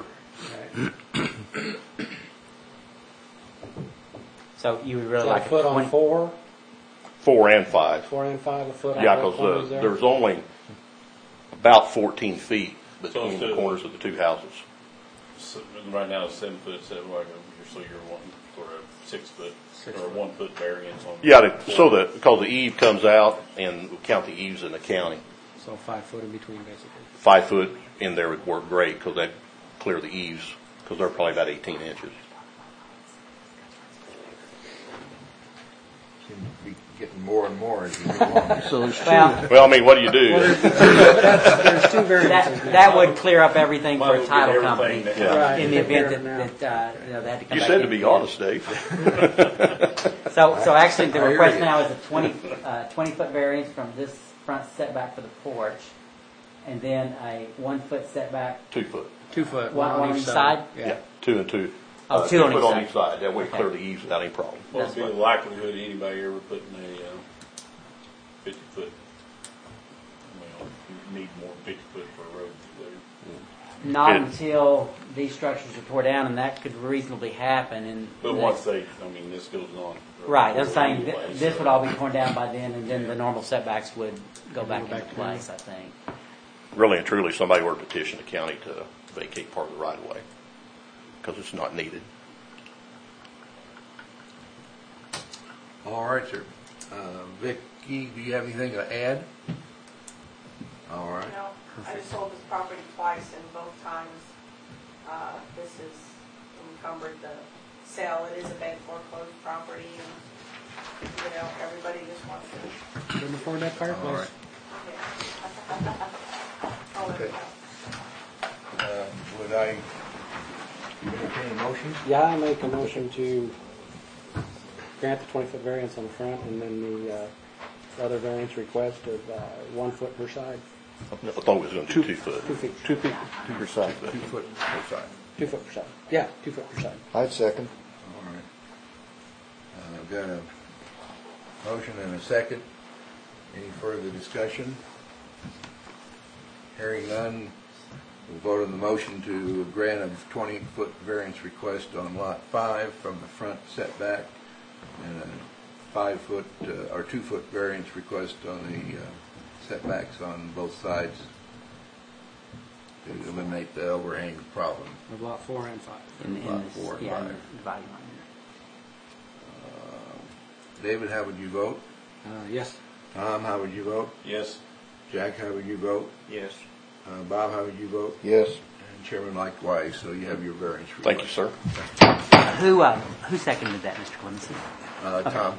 So you would really Like like a foot on 20 4, 4 and 5. 4 and 5, a foot on Yeah, both corners because there. there's only about 14 feet between So the instead- corners of the two houses. So, right now it's 7 foot, so you're wanting sort of 6 foot or 1 foot variance on. Yeah, because the eave comes out and we count the eaves in the county. So 5 foot in between, basically. 5 foot in there would work great because that'd clear the eaves because they're probably about 18 inches. Seems to be getting more and more as you go along. So there's two. Well, Well, I mean, what do you do? There's two variances now. that would clear up everything Might for a as well title get company everything Yeah. Right, in the take care event of it that they had to come You back said in to be again. honest, Dave. So actually, the I hear request you. now is a 20-foot variance from this front setback for the porch, and then a 1 foot setback. 2 foot. 2 foot, One one on on each each side? side. Yeah, 2 and 2. Oh, 2 2 on foot each on side. each side. That way, Okay. clear the eaves without any problem. What's the likelihood of anybody ever putting a 50 foot? Well, you need more 50 foot for a road through there. Not It- until these structures are tore down, and that could reasonably happen. And But once this goes on. right, I'm saying anyway, this so- would all be torn down by then, and then the normal setbacks would go back into to place, I think. Really and truly, somebody were to petition the county to vacate part of the right of way because it's not needed. All right, sir. Vicki, do you have anything to add? All right. No, I just sold this property twice, and both times, this is encumbered the sale. It is a bank foreclosed property, and, everybody just wants to, Couldn't afford that All fireplace. right. yeah. I'll let it Okay. go. Would I entertain a motion? Yeah, I make a motion to grant the 20-foot variance on the front, and then the other variance request of 1 foot per side. I thought we was going to do 2 foot. 2 feet. 2 feet per side. 2 foot per side. 2 foot per side. Yeah, 2 foot per side. I'd second. All right. I've got a motion and a second. Any further discussion? Hearing none, we'll vote on the motion to grant a 20-foot variance request on Lot 5 from the front setback and a 5 foot or 2 foot variance request on the setbacks on both sides to eliminate the overhang problem. Of lot 4 and 5. In Lot this, 4 and yeah, 5. in the dividing line. David, how would you vote? Yes. Tom, how would you vote? Yes. Jack, how would you vote? Yes. Bob, how would you vote? Yes. And Chairman likewise, so you have your variance Thank request. you, sir. Who seconded that, Mr. Clemency? Tom?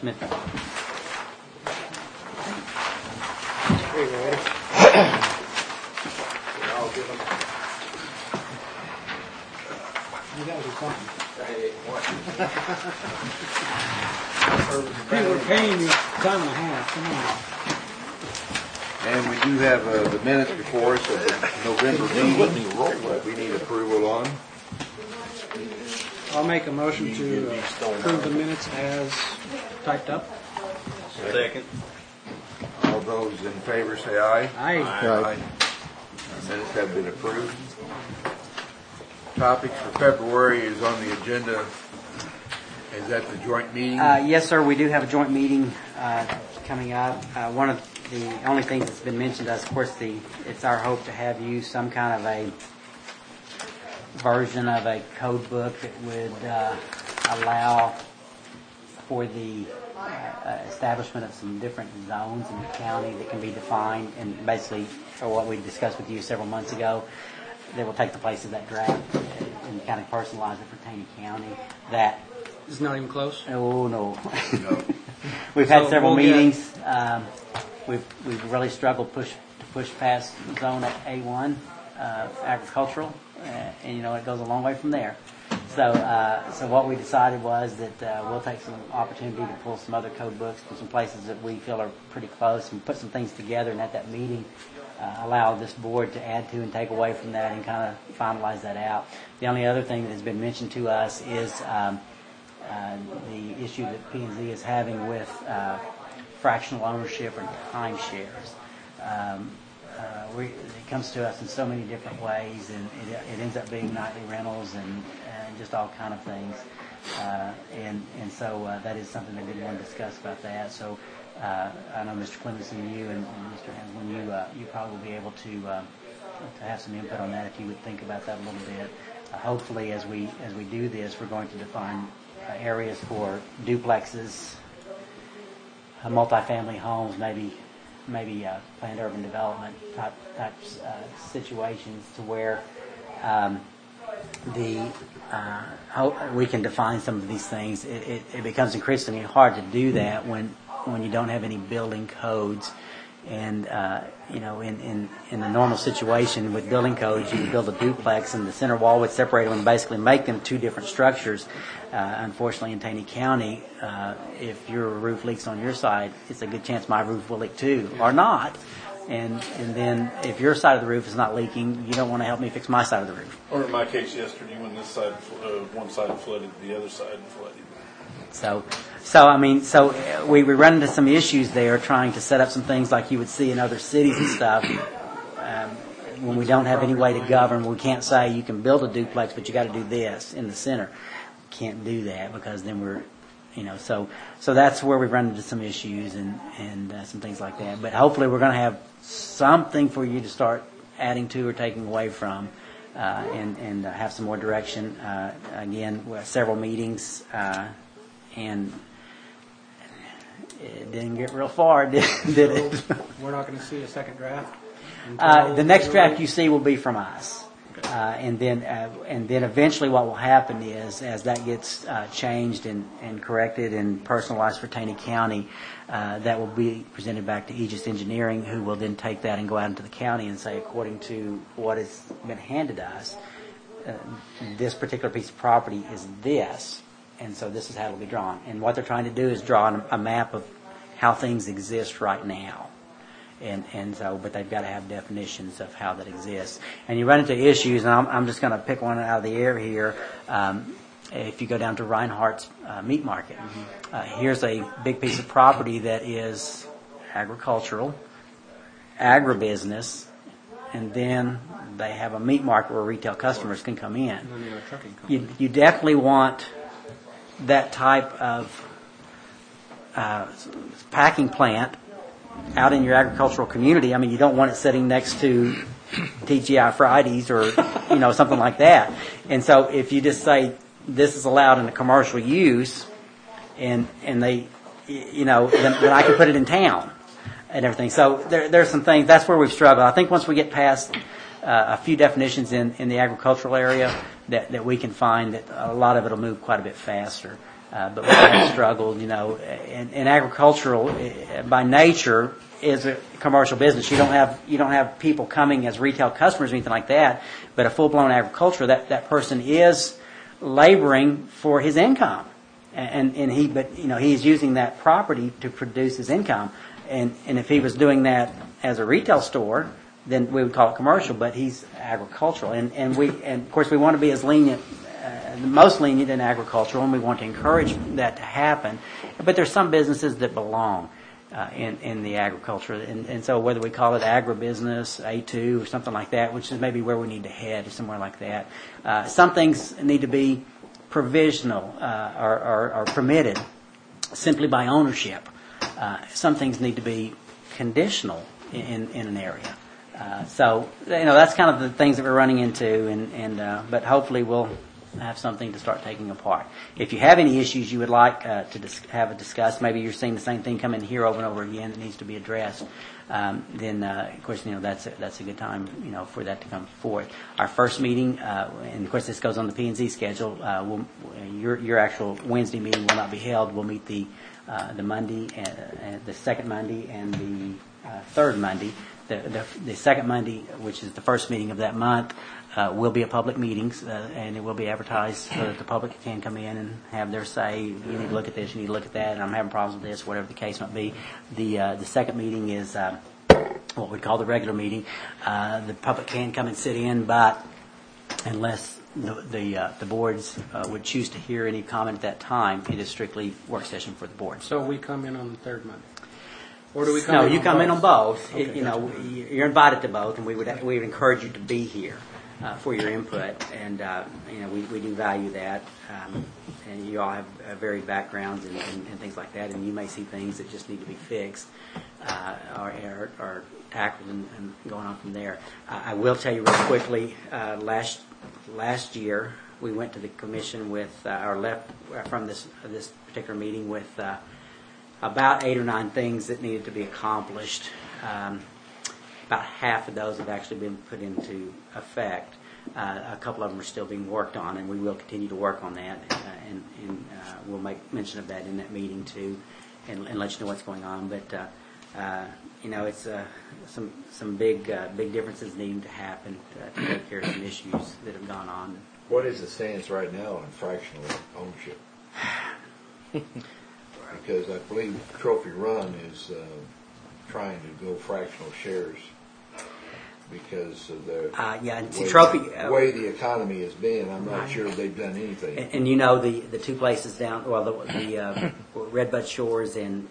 I'll give them. You gotta do something. People are paying you time and a half, come on. And we do have the minutes before us of the November meeting that we need approval on. I'll make a motion to approve the minutes as typed up. Second. All those in favor say aye. Aye. Aye. Minutes have been approved. Topics for February is on the agenda. Is that the joint meeting? Yes, sir. We do have a joint meeting coming up. One of the only things that's been mentioned to us, of course, it's our hope to have you some kind of a version of a code book that would allow for the establishment of some different zones in the county that can be defined, and basically, for what we discussed with you several months ago, that will take the place of that draft and kind of personalize it for Taney County. That It's not even close. Oh no. No. We've had So several we'll get- meetings. We've really struggled to push past zone A1 agricultural, and it goes a long way from there. So what we decided was that we'll take some opportunity to pull some other code books from some places that we feel are pretty close and put some things together, and at that meeting allow this board to add to and take away from that and kind of finalize that out. The only other thing that has been mentioned to us is the issue that P&Z is having with fractional ownership and timeshares. It comes to us in so many different ways, and it ends up being nightly rentals and just all kind of things. And so that is something that we want to discuss about that. So I know Mr. Clemens and you and Mr. Hanslin, you probably will be able to have some input on that if you would think about that a little bit. Hopefully, as we do this, we're going to define areas for duplexes, multifamily homes, maybe planned urban development type situations, to where we can define some of these things. It becomes increasingly hard to do that when you don't have any building codes. And in the normal situation with building codes, you can build a duplex and the center wall would separate them and basically make them two different structures. Unfortunately, in Taney County, if your roof leaks on your side, it's a good chance my roof will leak too, or not. And then if your side of the roof is not leaking, you don't want to help me fix my side of the roof. Or in my case yesterday, when this side, one side flooded, the other side flooded. So we run into some issues there trying to set up some things like you would see in other cities and stuff. When we don't have any way to govern, we can't say you can build a duplex, but you got to do this in the center. We can't do that because then we're, so that's where we run into some issues and some things like that. But hopefully we're going to have something for you to start adding to or taking away from, and have some more direction. Again, we have several meetings. And it didn't get real far, did it? We're not going to see a second draft? The next draft you see will be from us. And then eventually what will happen is, as that gets changed and corrected and personalized for Taney County, that will be presented back to Aegis Engineering, who will then take that and go out into the county and say, according to what has been handed to us, this particular piece of property is this. And so this is how it will be drawn. And what they're trying to do is draw a map of how things exist right now. But they've got to have definitions of how that exists. And you run into issues, and I'm just going to pick one out of the air here. If you go down to Reinhardt's meat market, here's a big piece of property that is agricultural, agribusiness, and then they have a meat market where retail customers can come in. And then you have a trucking company. You definitely want that type of packing plant out in your agricultural community. I mean, you don't want it sitting next to TGI Fridays or something like that. And so if you just say this is allowed in a commercial use, and they then I can put it in town. and everything. So there's some things, that's where we've struggled. I think once we get past a few definitions in the agricultural area, that we can find that a lot of it will move quite a bit faster. But we have struggled, and agricultural by nature is a commercial business. You don't have people coming as retail customers or anything like that. But a full-blown agriculture, that person is laboring for his income, and he's using that property to produce his income. And if he was doing that as a retail store, then we would call it commercial. But he's agricultural, and of course we want to be as lenient. The most lenient in agricultural, and we want to encourage that to happen. But there's some businesses that belong in the agriculture, and so whether we call it agribusiness, A2, or something like that, which is maybe where we need to head, somewhere like that. Some things need to be provisional or permitted simply by ownership. Some things need to be conditional in an area. So that's kind of the things that we're running into, but hopefully we'll have something to start taking apart. If you have any issues you would like to have a discuss, maybe you're seeing the same thing come in here over and over again that needs to be addressed, then of course that's a good time for that to come forth. Our first meeting, and of course this goes on the P&Z schedule. Your actual Wednesday meeting will not be held. We'll meet the Monday, the second Monday, and the third Monday. The second Monday, which is the first meeting of that month, will be a public meetings, and it will be advertised so that the public can come in and have their say. You need to look at this, you need to look at that, and I'm having problems with this, whatever the case might be. The second meeting is what we call the regular meeting. The public can come and sit in, but unless the boards would choose to hear any comment at that time, it is strictly work session for the board. So we come in on the third Monday? Or do we come No, in you on come both? in on both. Okay, You're invited to both, and we would encourage you to be here for your input, and we do value that. And you all have varied backgrounds and things like that, and you may see things that just need to be fixed or tackled and going on from there. I will tell you real quickly. Last year we went to the commission with or left from this particular meeting with about 8 or 9 things that needed to be accomplished. About half of those have actually been put into effect. A couple of them are still being worked on, and we will continue to work on that. And we'll make mention of that in that meeting too, and let you know what's going on. But it's some big differences needing to happen to take care of some issues that have gone on. What is the stance right now on fractional ownership? Because I believe Trophy Run is trying to go fractional shares because of the way the economy has been. I'm not sure they've done anything. And the two places down, the Redbud Shores and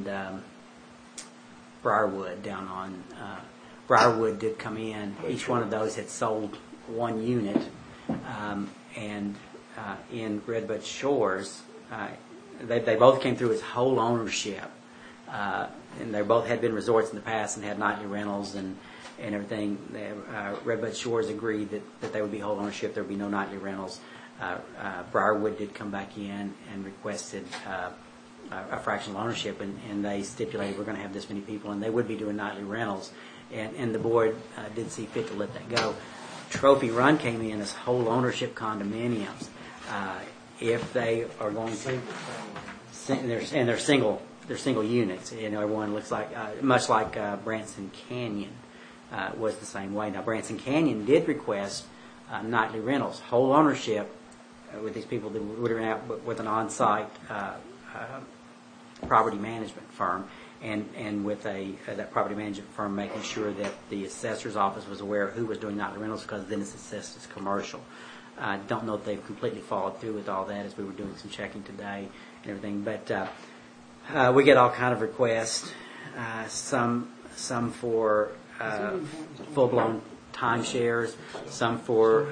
Briarwood down on Briarwood did come in. Each one of those had sold one unit, and in Redbud Shores, they both came through as whole ownership, and they both had been resorts in the past and had nightly rentals and everything. Redbud Shores agreed that they would be whole ownership. There would be no nightly rentals. Briarwood did come back in and requested a fractional ownership, and they stipulated we're going to have this many people, and they would be doing nightly rentals. And the board did see fit to let that go. Trophy Run came in as whole ownership condominiums. If they are going to, and they're single units. Everyone looks like much like Branson Canyon was the same way. Now Branson Canyon did request nightly rentals, whole ownership with these people that would rent out with an on-site property management firm, and with that property management firm making sure that the assessor's office was aware of who was doing nightly rentals, because then it's assessed as commercial. I don't know if they've completely followed through with all that, as we were doing some checking today and everything. But we get all kind of requests, some for full-blown timeshares, some for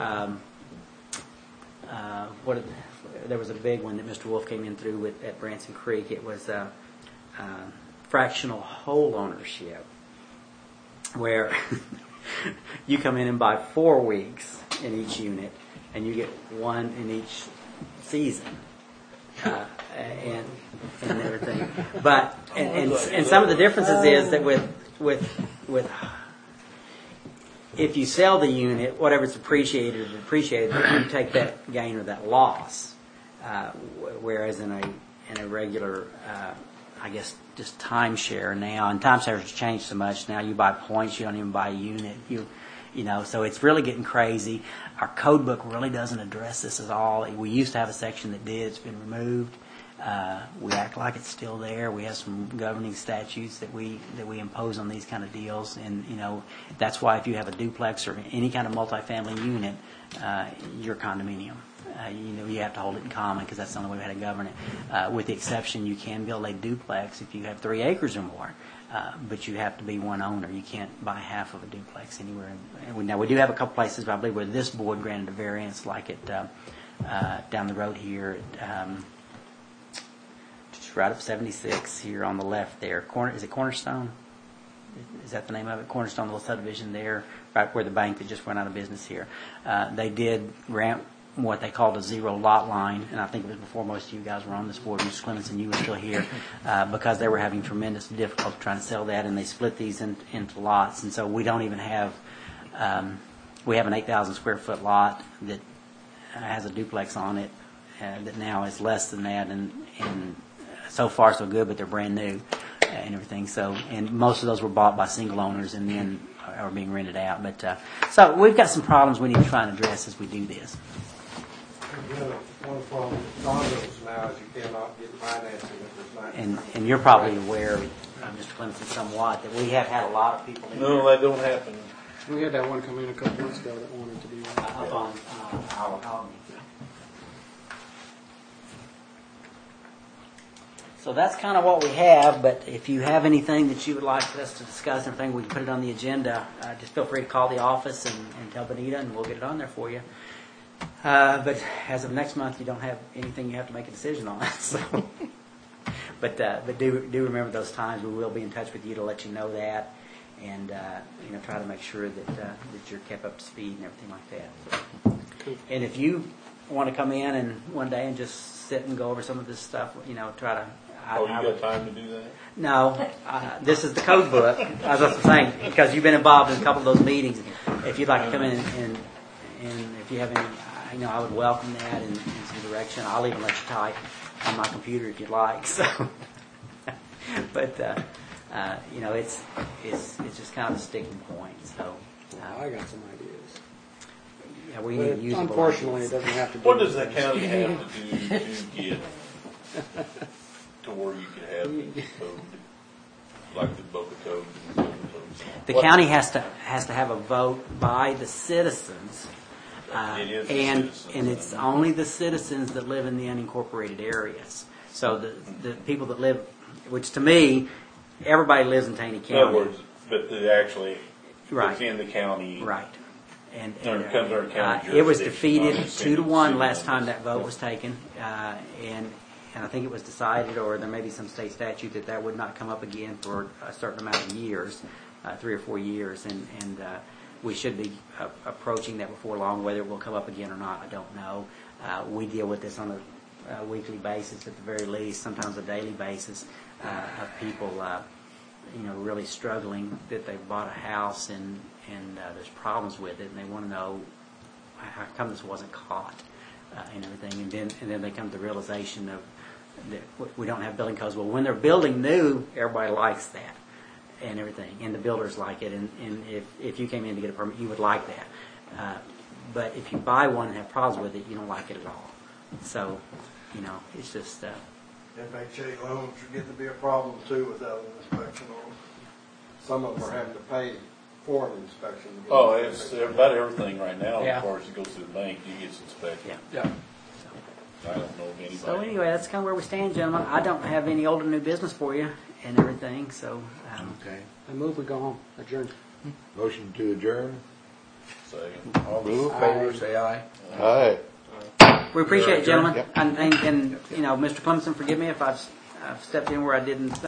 there was a big one that Mr. Wolf came in through with at Branson Creek. It was fractional whole ownership, where you come in and buy 4 weeks in each unit, and you get 1 in each season, and everything. But And some of the differences is that with if you sell the unit, whatever's appreciated is appreciated, but you take that gain or that loss. Whereas in a regular, I guess, just timeshare now, and timeshare has changed so much. Now you buy points, you don't even buy a unit. You know, so it's really getting crazy. Our code book really doesn't address this at all. We used to have a section that did. It's been removed. We act like it's still there. We have some governing statutes that we impose on these kind of deals, and you know that's why if you have a duplex or any kind of multifamily unit, your condominium, you know you have to hold it in common because that's the only way we had to govern it. With the exception, you can build a duplex if you have 3 acres or more, but you have to be one owner. You can't buy half of a duplex anywhere. Now we do have a couple places, I believe, where this board granted a variance, like at down the road here. Right up 76 here on the left there. Is it Cornerstone? Is that the name of it? Cornerstone, little subdivision there, right where the bank that just went out of business here. They did grant what they called a 0 lot line, and I think it was before most of you guys were on this board. Mr. Clemenson, you were still here, because they were having tremendous difficulty trying to sell that, and they split these into lots. And so we don't even have, we have an 8,000 square foot lot that has a duplex on it that now is less than that, and so far so good, but they're brand new and everything. So, and most of those were bought by single owners and then are being rented out. But so we've got some problems we need to try and address as we do this. One problem with condos now is you cannot get financing if there's not. And you're probably aware, Mr. Clemson, somewhat that we have had a lot of people. No, that don't happen. We had that one come in a couple months ago that wanted to do that. Up on our colony. So that's kind of what we have, but if you have anything that you would like for us to discuss, anything, we can put it on the agenda. Just feel free to call the office and tell Benita, and we'll get it on there for you. But as of next month, you don't have anything you have to make a decision on. So, but do remember those times. We will be in touch with you to let you know that, and try to make sure that you're kept up to speed and everything like that. So, and if you want to come in and one day and just sit and go over some of this stuff, try to. You got time to do that? No, this is the code book. As I was saying, because you've been involved in a couple of those meetings. If you'd like to come in and if you have any, I would welcome that in some direction. I'll even let you type on my computer if you'd like. So, but it's just kind of a sticking point. So I got some ideas. Yeah, we need usable unfortunately, ideas. it doesn't have to. What does the county have to do to get to where you could have the code, like the Boca Code? The county has to have a vote by the citizens, It is the and citizens. it's only the citizens that live in the unincorporated areas. So the people that live, which to me, everybody lives in Taney County. In other words, but they actually Right. within the county. Right. And It comes under county it was jurisdiction, defeated not the city- 2-1 city last time limits. that vote was taken, and I think it was decided, or there may be some state statute that would not come up again for a certain amount of years, 3 or 4 years, and we should be approaching that before long. Whether it will come up again or not, I don't know. We deal with this on a weekly basis, at the very least, sometimes a daily basis, of people, really struggling that they've bought a house and there's problems with it, and they want to know how come this wasn't caught, and everything, and then they come to the realization of that we don't have building codes. Well, when they're building new, everybody likes that and everything, and the builders like it, and if you came in to get a permit, you would like that. But if you buy one and have problems with it, you don't like it at all. So, it's just. FHA loans are getting to be a problem too without an inspection on them. Some of them are having to pay for an inspection. Oh, it's about everything right now. Yeah. As far as it goes to the bank, you get inspected. Yeah. I don't know of anybody. So anyway, that's kind of where we stand, gentlemen. I don't have any old or new business for you and everything. So. Okay. I move we go home. Adjourn. Motion to adjourn. Second. All those in favor, say aye. Aye. We appreciate it, gentlemen. Yep. And Mr. Clemson, forgive me if I've stepped in where I didn't.